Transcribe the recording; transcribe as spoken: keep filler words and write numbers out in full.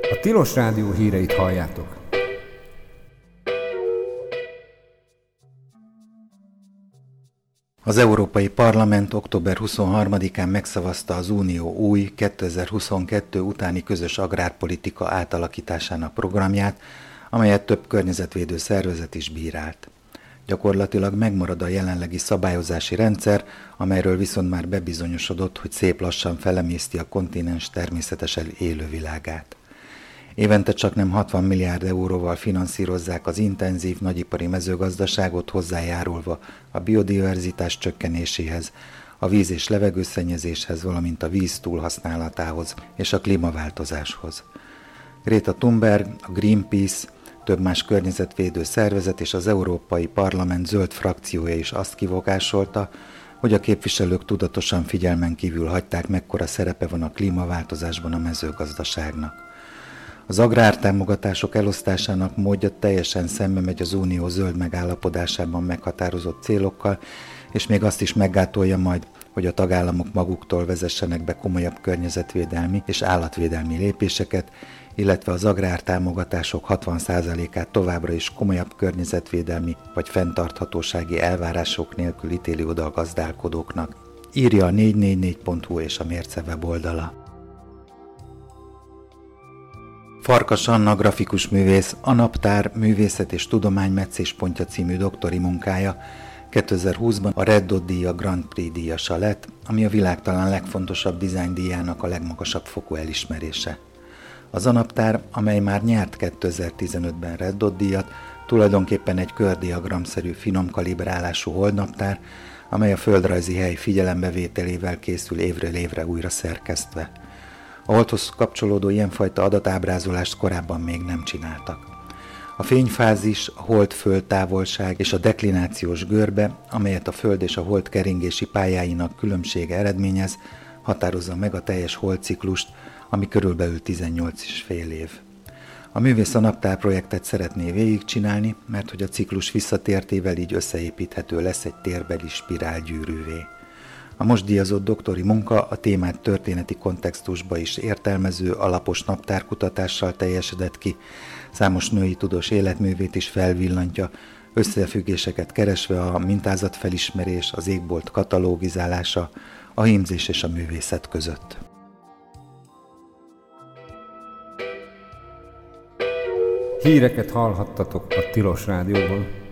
A Tilos Rádió híreit halljátok. Az Európai Parlament október huszonharmadikán megszavazta az Unió új kétezer-huszonkettő utáni közös agrárpolitika átalakításának programját, amelyet több környezetvédő szervezet is bírált. Gyakorlatilag megmarad a jelenlegi szabályozási rendszer, amelyről viszont már bebizonyosodott, hogy szép lassan felemészti a kontinens természetesen élővilágát. Évente csaknem hatvan milliárd euróval finanszírozzák az intenzív nagyipari mezőgazdaságot, hozzájárulva a biodiverzitás csökkenéséhez, a víz- és levegőszennyezéshez, valamint a víz túlhasználatához és a klímaváltozáshoz. Greta Thunberg, a Greenpeace, több más környezetvédő szervezet és az Európai Parlament zöld frakciója is azt kivogásolta, hogy a képviselők tudatosan figyelmen kívül hagyták, mekkora szerepe van a klímaváltozásban a mezőgazdaságnak. Az agrártámogatások elosztásának módja teljesen szembe megy az Unió zöld megállapodásában meghatározott célokkal, és még azt is meggátolja majd, hogy a tagállamok maguktól vezessenek be komolyabb környezetvédelmi és állatvédelmi lépéseket, illetve az agrártámogatások hatvan százalékát továbbra is komolyabb környezetvédelmi vagy fenntarthatósági elvárások nélkül ítéli oda a gazdálkodóknak, írja a négy négy négy pont hu és a Mérce weboldala. Farkas Anna grafikus művész, a Naptár művészet és tudomány meccéspontja című doktori munkája kétezer-húszban a Red Dot díja Grand Prix díjasa lett, ami a világ talán legfontosabb design díjának a legmagasabb fokú elismerése. Az A Naptár, amely már nyert kétezer-tizenötben Red Dot díjat, tulajdonképpen egy kördiagramszerű finom kalibrálású holdnaptár, amely a földrajzi hely figyelembevételével készül évről évre újra szerkesztve. A holdhoz kapcsolódó ilyenfajta adatábrázolást korábban még nem csináltak. A fényfázis, a hold-föld távolság és a deklinációs görbe, amelyet a Föld és a hold keringési pályáinak különbsége eredményez, határozza meg a teljes holdciklust, ami körülbelül tizennyolc és fél év. A művész a Naptár projektet szeretné végigcsinálni, mert hogy a ciklus visszatértével így összeépíthető lesz egy térbeli spirálgyűrűvé. A most díjazott doktori munka a témát történeti kontextusba is értelmező, alapos naptárkutatással teljesedett ki, számos női tudós életművét is felvillantja, összefüggéseket keresve a mintázatfelismerés, az égbolt katalógizálása, a hímzés és a művészet között. Híreket hallhattatok a Tilos Rádióban.